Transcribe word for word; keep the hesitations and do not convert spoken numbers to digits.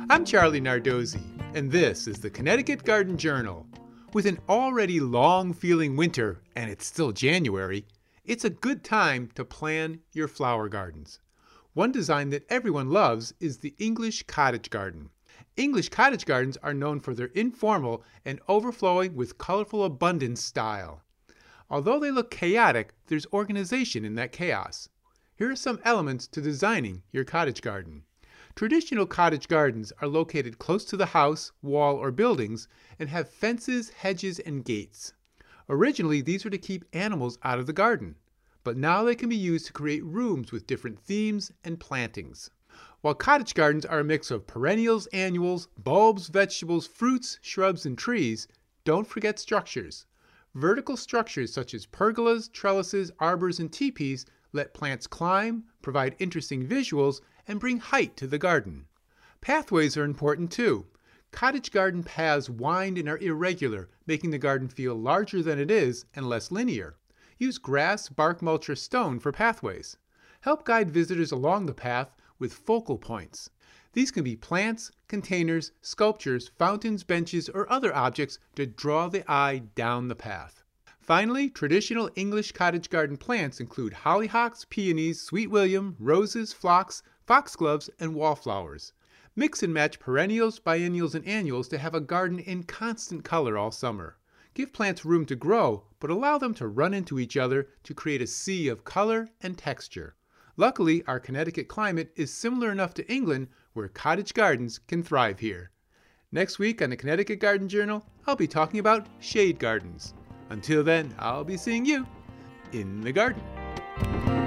I'm Charlie Nardozzi, and this is the Connecticut Garden Journal. With an already long-feeling winter, and it's still January, it's a good time to plan your flower gardens. One design that everyone loves is the English cottage garden. English cottage gardens are known for their informal and overflowing with colorful abundance style. Although they look chaotic, there's organization in that chaos. Here are some elements to designing your cottage garden. Traditional cottage gardens are located close to the house, wall, or buildings and have fences, hedges, and gates. Originally, these were to keep animals out of the garden, but now they can be used to create rooms with different themes and plantings. While cottage gardens are a mix of perennials, annuals, bulbs, vegetables, fruits, shrubs, and trees, don't forget structures. Vertical structures such as pergolas, trellises, arbors, and teepees let plants climb, provide interesting visuals, and bring height to the garden. Pathways are important too. Cottage garden paths wind and are irregular, making the garden feel larger than it is and less linear. Use grass, bark mulch, or stone for pathways. Help guide visitors along the path with focal points. These can be plants, containers, sculptures, fountains, benches, or other objects to draw the eye down the path. Finally, traditional English cottage garden plants include hollyhocks, peonies, sweet william, roses, phlox, foxgloves, and wallflowers. Mix and match perennials, biennials, and annuals to have a garden in constant color all summer. Give plants room to grow, but allow them to run into each other to create a sea of color and texture. Luckily, our Connecticut climate is similar enough to England where cottage gardens can thrive here. Next week on the Connecticut Garden Journal, I'll be talking about shade gardens. Until then, I'll be seeing you in the garden.